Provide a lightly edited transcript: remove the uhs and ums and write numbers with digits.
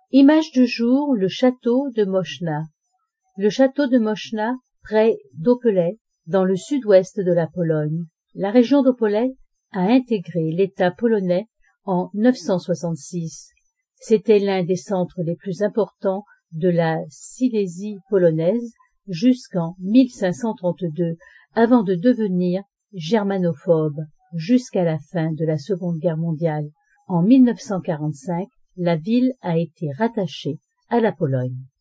Image de jour, le château de Moszna. Le château de Moszna, près d'Opole, dans le sud-ouest de la Pologne. La région d'Opole a intégré l'État polonais en 966. C'était l'un des centres les plus importants de la Silésie polonaise jusqu'en 1532, avant de devenir germanophobe jusqu'à la fin de la Seconde Guerre mondiale. En 1945, la ville a été rattachée à la Pologne.